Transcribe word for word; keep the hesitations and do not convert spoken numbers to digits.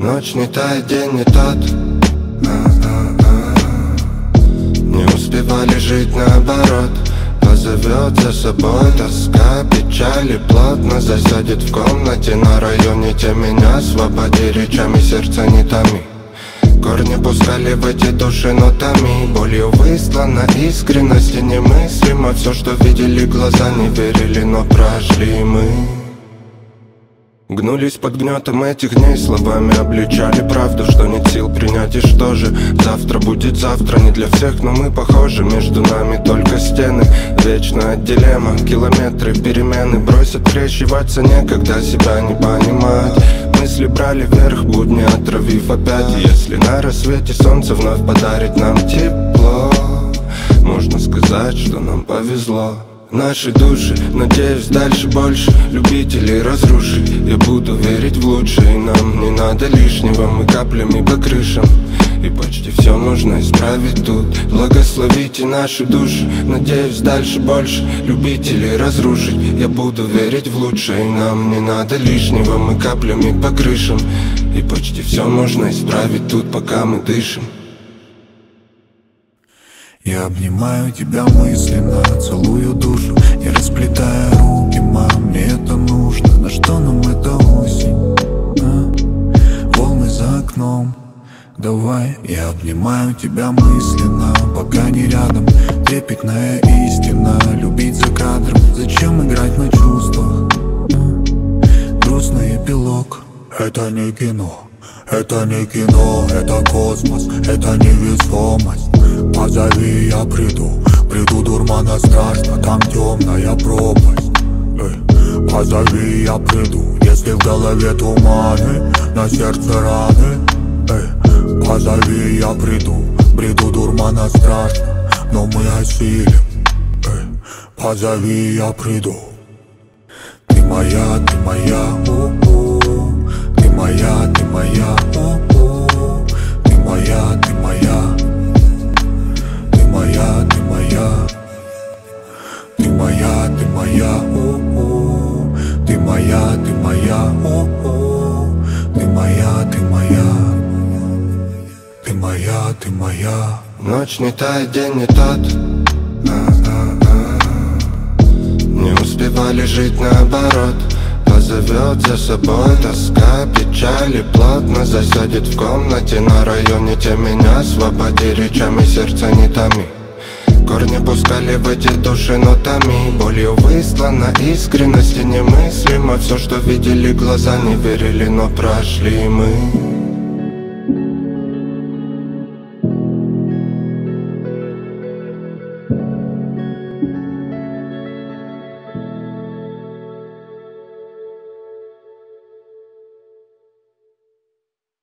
Ночь не та, день не тот. Не успевали жить наоборот. Позовет за собой тоска, печаль и плотно засядет в комнате на районе. Те меня освободи, речами сердца не томи. Корни пускали в эти души нотами. Болью выслана искренность и немыслимо. Все, что видели глаза, не верили, но прошли мы. Гнулись под гнетом этих дней, словами обличали правду, что нет сил принять. И что же, завтра будет завтра, не для всех, но мы похожи. Между нами только стены, вечная дилемма. Километры, перемены, бросят крещиваться некогда, себя не понимать. Мысли брали вверх, будни отравив опять. И если на рассвете солнце вновь подарит нам тепло, можно сказать, что нам повезло. Наши души, надеюсь, дальше больше любителей разрушить. Я буду верить в лучшее, и нам не надо лишнего. Мы каплями по крышам, и почти все можно исправить тут. Благословите наши души, надеюсь, дальше больше любителей разрушить. Я буду верить в лучшее, и нам не надо лишнего. Мы каплями по крышам, и почти все можно исправить тут, пока мы дышим. Я обнимаю тебя мысленно, целую душу, не расплетая руки, мам, мне это нужно. На что нам эта осень? А? Волны за окном. Давай, я обнимаю тебя мысленно, пока не рядом. Трепетная истина, любить за кадром. Зачем играть на чувствах? А? Грустный эпилог. Это не кино, это не кино, это космос, это невесомость. Позови, я приду, приду, дурмана страшно, там темная пропасть. Эй, позови, я приду, если в голове туманы, на сердце раны. Эй, позови, я приду, бреду дурмана страшно, но мы осилим. Эй, позови, я приду. Ты моя, ты моя, у-у. Ты моя, ты моя, у-у. Ты моя, ты моя. Моя, ты моя, ты моя, ты моя, у-у. Ты моя, ты моя, у-у. Ты моя, ты моя, ты моя, ты моя. Ночь не та, день не тот. А-а-а. Не успевали жить наоборот. Позовет за собой тоска, печаль и плотно засядет в комнате на районе. Те меня освободи, речами сердца не томи. Корни пускали в эти души нотами. Болью выслана искренность и немыслимо. Все, что видели глаза, не верили, но прошли мы.